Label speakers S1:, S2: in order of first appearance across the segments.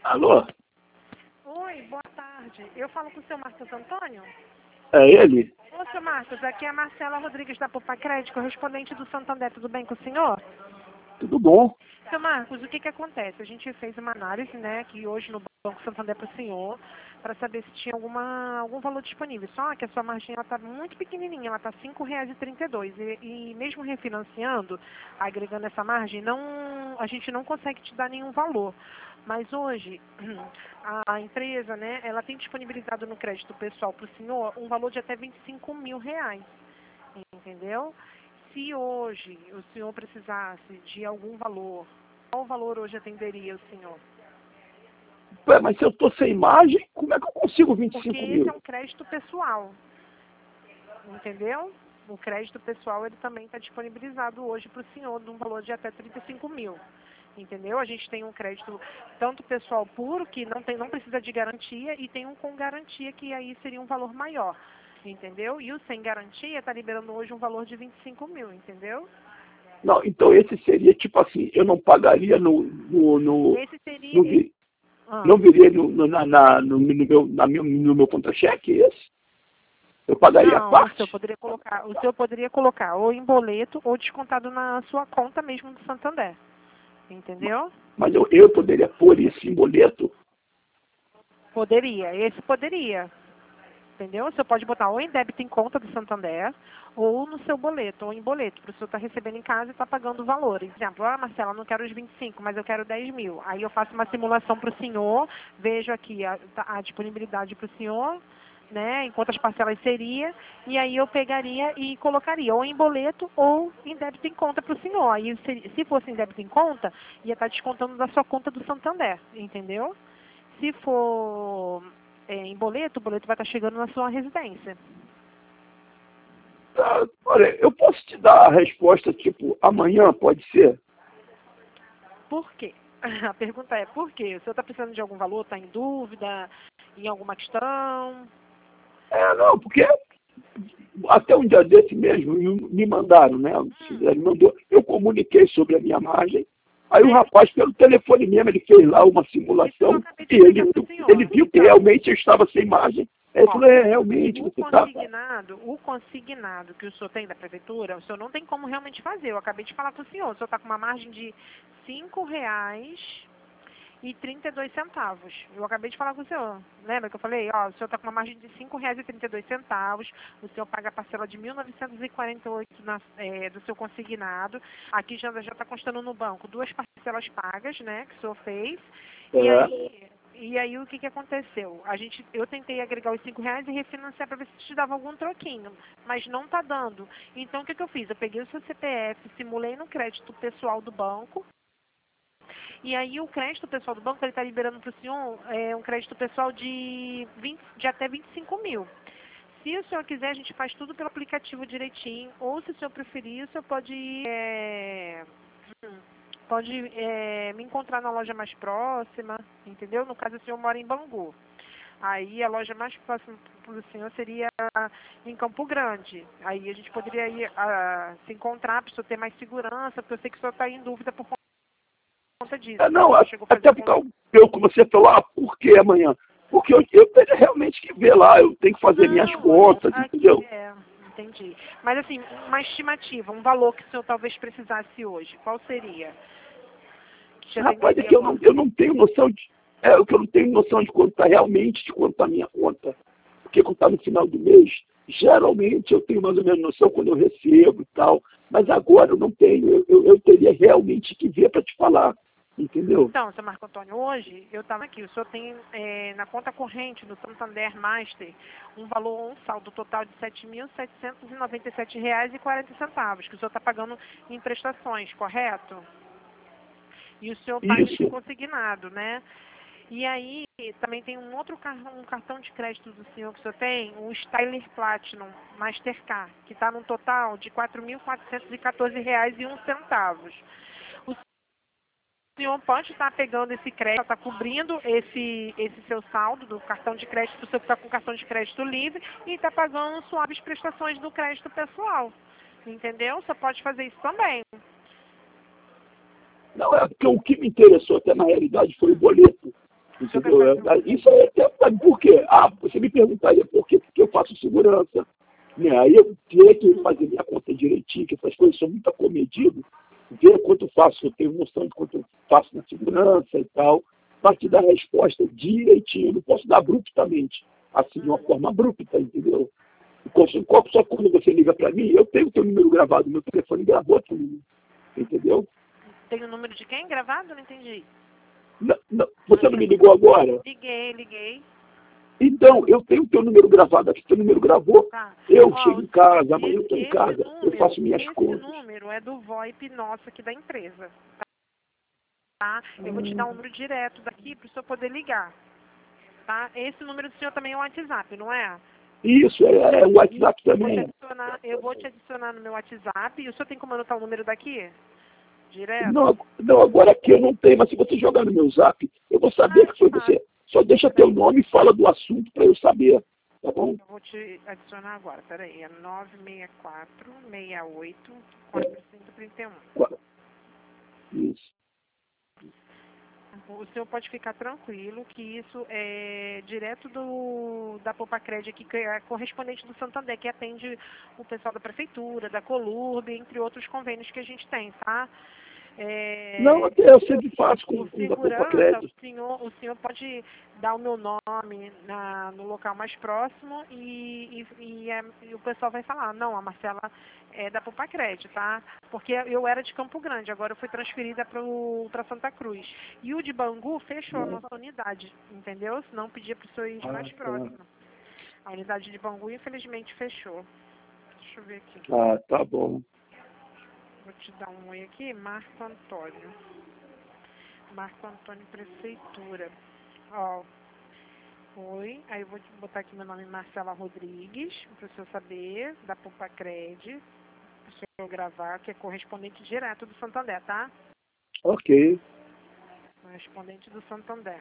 S1: Alô?
S2: Oi, boa tarde. Eu falo com o seu Marcos Antônio?
S1: É ele?
S2: Ô, seu Marcos, aqui é a Marcela Rodrigues da Poupa Crédito, correspondente do Santander. Tudo bem com o senhor?
S1: Tudo bom?
S2: Seu Marcos, o que acontece? A gente fez uma análise, né, aqui hoje no Banco Santander para o senhor, para saber se tinha algum valor disponível. Só que a sua margem está muito pequenininha, ela está R$ 5,32. E mesmo refinanciando, agregando essa margem, a gente não consegue te dar nenhum valor. Mas hoje, a empresa, né, ela tem disponibilizado no crédito pessoal para o senhor um valor de até R$ 25 mil, entendeu? Se hoje o senhor precisasse de algum valor, qual valor hoje atenderia o senhor?
S1: Ué, mas se eu tô sem imagem, como é que eu consigo
S2: Porque
S1: 25
S2: esse
S1: mil?
S2: é um crédito pessoal, entendeu? O crédito pessoal ele também está disponibilizado hoje para o senhor de um valor de até 35 mil. Entendeu? A gente tem um crédito tanto pessoal puro, que não precisa de garantia, e tem um com garantia, que aí seria um valor maior. Entendeu? E o sem garantia está liberando hoje um valor de 25 mil, entendeu?
S1: Não, então esse seria tipo assim, eu não pagaria
S2: Esse seria...
S1: não viria no meu contra-cheque esse? Eu pagaria a
S2: Não,
S1: parte?
S2: o senhor poderia colocar ou em boleto ou descontado na sua conta mesmo do Santander. Entendeu?
S1: Mas eu poderia pôr isso em boleto?
S2: Poderia, esse poderia. Entendeu? O senhor pode botar ou em débito em conta do Santander, ou no seu boleto, ou em boleto, para o senhor estar recebendo em casa e estar pagando o valor. Por exemplo, Marcela, não quero os 25, mas eu quero 10 mil. Aí eu faço uma simulação para o senhor, vejo aqui a disponibilidade para o senhor, né, em quantas parcelas seria, e aí eu pegaria e colocaria ou em boleto ou em débito em conta para o senhor. Aí, se fosse em débito em conta, ia estar descontando da sua conta do Santander, entendeu? Se for em boleto, o boleto vai estar chegando na sua residência.
S1: Olha, eu posso te dar a resposta tipo amanhã, pode ser?
S2: Por quê? A pergunta é por quê? O senhor está precisando de algum valor, está em dúvida em alguma questão?
S1: Não, porque até um dia desse mesmo me mandaram, né? Ele mandou, eu comuniquei sobre a minha margem. Aí o rapaz, pelo telefone mesmo, ele fez lá uma simulação e ele viu que realmente eu estava sem margem. Aí ele falou, realmente, você está...
S2: O consignado que o senhor tem da prefeitura, o senhor não tem como realmente fazer. Eu acabei de falar para o senhor está com uma margem de R$ 5,32. Eu acabei de falar com o senhor. Lembra que eu falei? Ó, o senhor está com uma margem de R$ 5,32. O senhor paga a parcela de 1.948 do seu consignado. Aqui já está constando no banco 2 parcelas pagas, né, que o senhor fez. E aí o que aconteceu? Eu tentei agregar os R$ 5 e refinanciar para ver se te dava algum troquinho, mas não está dando. Então o que eu fiz? Eu peguei o seu CPF, simulei no crédito pessoal do banco. E aí o crédito pessoal do banco, ele está liberando para o senhor um crédito pessoal de até 25 mil. Se o senhor quiser, a gente faz tudo pelo aplicativo direitinho, ou se o senhor preferir, o senhor pode me encontrar na loja mais próxima, entendeu? No caso, o senhor mora em Bangu. Aí a loja mais próxima para o senhor seria em Campo Grande. Aí a gente poderia ir se encontrar para o senhor ter mais segurança, porque eu sei que o senhor está em dúvida por conta disso.
S1: Não, até pelo que você falou, por que amanhã? Porque eu teria realmente que ver lá, eu tenho que fazer minhas contas, entendeu?
S2: Entendi. Mas assim, uma estimativa, um valor que o senhor talvez precisasse hoje, qual seria?
S1: Rapaz, é que eu não tenho noção de... eu não tenho noção de quanto está realmente, de quanto está a minha conta. Porque quando está no final do mês, geralmente eu tenho mais ou menos noção quando eu recebo e tal. Mas agora eu não tenho. Eu teria realmente que ver para te falar. Entendeu?
S2: Então, seu Marco Antônio, hoje eu estava aqui, o senhor tem na conta corrente do Santander Master um saldo total de R$ 7.797,40, que o senhor está pagando em prestações, correto? E o senhor paga esse consignado, né? E aí, também tem um cartão de crédito do senhor que o senhor tem, o Styler Platinum Mastercard, que está num total de R$ 4.414,01. O senhor pode estar pegando esse crédito, está cobrindo esse seu saldo do cartão de crédito, o senhor está com o cartão de crédito livre e está pagando suaves prestações do crédito pessoal. Entendeu? Você pode fazer isso também.
S1: Não, porque o que me interessou até na realidade foi o boleto. Entendeu? Isso aí sabe por quê? Você me perguntaria por quê? Porque eu faço segurança. Né? Aí eu tenho que fazer minha conta direitinho, que essas coisas são muito acomedidas, ver quanto eu faço, eu tenho noção de quanto eu faço na segurança e tal, a partir da resposta direitinho. Eu não posso dar abruptamente, assim, de uma forma abrupta, entendeu? Só quando você liga para mim, eu tenho o teu número gravado, meu telefone gravou teu número, entendeu?
S2: Tem o número de quem gravado? Não entendi.
S1: Não, você não me ligou agora?
S2: Liguei.
S1: Então, eu tenho o teu número gravado aqui, teu número gravou.
S2: Tá.
S1: Eu chego em casa, amanhã eu estou em casa,
S2: Número,
S1: eu faço minhas contas.
S2: Esse número é do VoIP nosso aqui da empresa. Tá? Eu vou te dar um número direto daqui para o senhor poder ligar. Tá? Esse número do senhor também é o WhatsApp, não é?
S1: Isso, o WhatsApp também.
S2: Eu vou te adicionar no meu WhatsApp. E o senhor tem como anotar o número daqui? Direto?
S1: Não, agora aqui eu não tenho, mas se você jogar no meu zap, eu vou saber que foi você. Só deixa teu nome e fala do assunto para eu saber, tá bom?
S2: Eu vou te adicionar agora, peraí, é 964-68-4531.
S1: Isso.
S2: O senhor pode ficar tranquilo que isso é direto da Popacred aqui, que é correspondente do Santander, que atende o pessoal da Prefeitura, da Colurb, entre outros convênios que a gente tem, tá?
S1: Não, eu sempre faço com
S2: segurança,
S1: a Popacred.
S2: o senhor pode dar o meu nome no local mais próximo e o pessoal vai falar, não, a Marcela é da Popacred, tá? Porque eu era de Campo Grande, agora eu fui transferida para Santa Cruz. E o de Bangu fechou a nossa unidade, entendeu? Senão pedia para o senhor ir mais próximo. A unidade de Bangu, infelizmente, fechou. Deixa eu ver aqui.
S1: Tá bom.
S2: Vou te dar um oi aqui, Marco Antônio. Marco Antônio Prefeitura. Ó, oi. Aí eu vou botar aqui meu nome, Marcela Rodrigues, para o senhor saber, da Popacred, para o senhor gravar, que é correspondente direto do Santander, tá?
S1: Ok.
S2: Correspondente do Santander.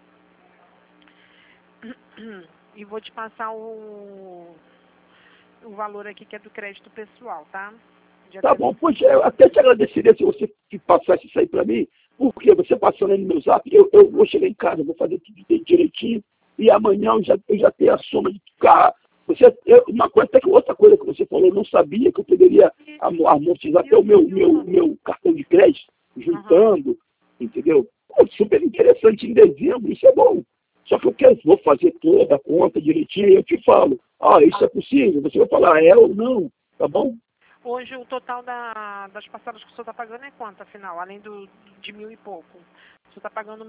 S2: E vou te passar o valor aqui que é do crédito pessoal, tá?
S1: Tá bom, pois eu até te agradeceria se você passasse isso aí para mim, porque você passando aí no meu zap, eu vou chegar em casa, vou fazer tudo direitinho, e amanhã eu já tenho a soma de ficar. Outra coisa que você falou, eu não sabia que eu poderia amortizar até o meu cartão de crédito, juntando, entendeu? Pô, super interessante em dezembro, isso é bom. Só que vou fazer toda a conta direitinho e eu te falo, isso é possível, você vai falar é ou não, tá bom?
S2: Hoje o total das parcelas que o senhor está pagando é quanto, afinal? Além de 1.000 e pouco. O senhor está pagando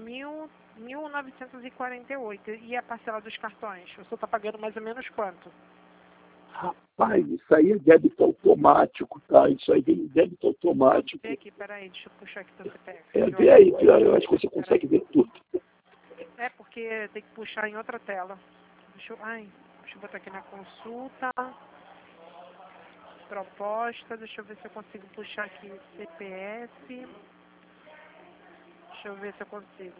S2: 1.948. E a parcela dos cartões? O senhor está pagando mais ou menos quanto?
S1: Rapaz, isso aí é débito automático, tá? Isso aí vem débito automático.
S2: Vê aqui, peraí, deixa eu puxar aqui teu CPF.
S1: Vê aí, eu acho que você consegue ver tudo.
S2: É porque tem que puxar em outra tela. Deixa eu botar aqui na consulta. Proposta, deixa eu ver se eu consigo puxar aqui o CPF. Deixa eu ver se eu consigo.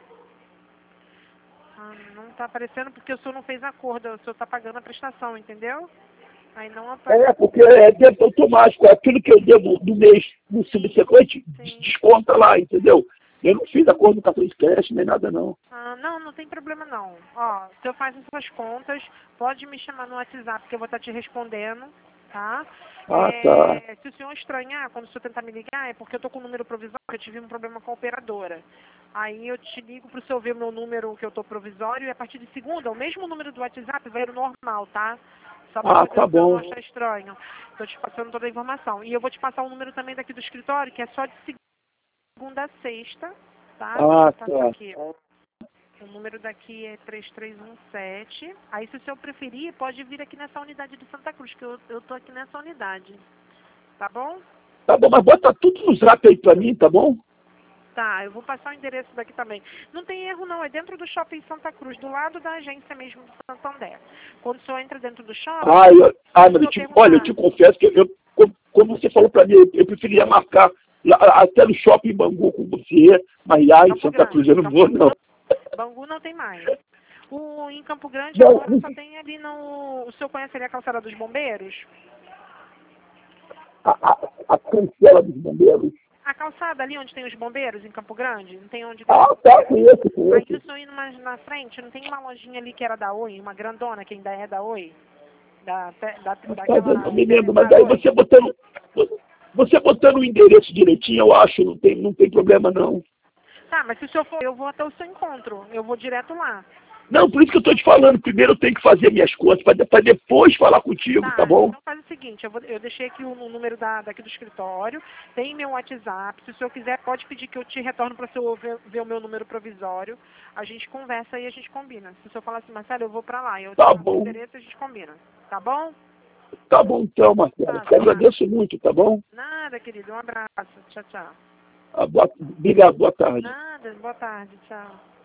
S2: Não está aparecendo porque o senhor não fez acordo, o senhor está pagando a prestação, entendeu? Aí não aparece.
S1: Porque é débito automático, aquilo que eu devo do mês no subsequente, desconta lá, entendeu? Eu não fiz acordo no cartão de crédito, nem nada não.
S2: Não tem problema não. Ó, se eu faço essas contas, pode me chamar no WhatsApp que eu vou estar te respondendo, tá?
S1: Tá.
S2: Se o senhor estranhar, quando o senhor tentar me ligar, é porque eu tô com o número provisório, eu tive um problema com a operadora. Aí eu te ligo pro senhor ver o meu número que eu tô provisório e a partir de segunda, o mesmo número do WhatsApp vai no normal, tá? Só pra
S1: tá bom.
S2: não achar estranho. Tô te passando toda a informação. E eu vou te passar o número também daqui do escritório, que é só de segunda a sexta, tá?
S1: Tá.
S2: Aqui. O número daqui é 3317. Aí, se o senhor preferir, pode vir aqui nessa unidade de Santa Cruz, que eu tô aqui nessa unidade. Tá bom?
S1: Tá bom, mas bota tudo no zap aí pra mim, tá bom?
S2: Tá, eu vou passar o endereço daqui também. Não tem erro não, é dentro do shopping Santa Cruz, do lado da agência mesmo do Santander. Quando o senhor entra dentro do shopping...
S1: Mas eu te confesso que como você falou pra mim, eu preferia marcar até no shopping Bangu com você, mas lá em Santa Cruz eu não vou não.
S2: Bangu não tem mais. Em Campo Grande agora só tem ali no... O senhor conhece ali a calçada dos bombeiros?
S1: A cancela dos bombeiros?
S2: A calçada ali onde tem os bombeiros, em Campo Grande, não tem onde...
S1: Ah, tá, conheço.
S2: Aí isso aí na frente, não tem uma lojinha ali que era da Oi, uma grandona que ainda é da Oi?
S1: Eu me lembro, mas aí você botando o endereço direitinho, eu acho, não tem problema não.
S2: Tá, mas se o senhor for, eu vou até o seu encontro, eu vou direto lá.
S1: Não, por isso que eu estou te falando, primeiro eu tenho que fazer minhas contas, para depois falar contigo, tá bom?
S2: Então faz o seguinte, eu deixei aqui o número daqui do escritório, tem meu WhatsApp, se o senhor quiser pode pedir que eu te retorne para o senhor ver o meu número provisório, a gente conversa e a gente combina. Se o senhor falar assim, Marcelo, eu vou para lá, eu
S1: Tá
S2: te
S1: bom.
S2: o endereço, a gente combina, tá bom?
S1: Tá bom então, Marcelo, te agradeço muito, tá bom?
S2: Nada, querido, um abraço, tchau, tchau.
S1: Obrigado, boa tarde.
S2: Nada, boa tarde, tchau.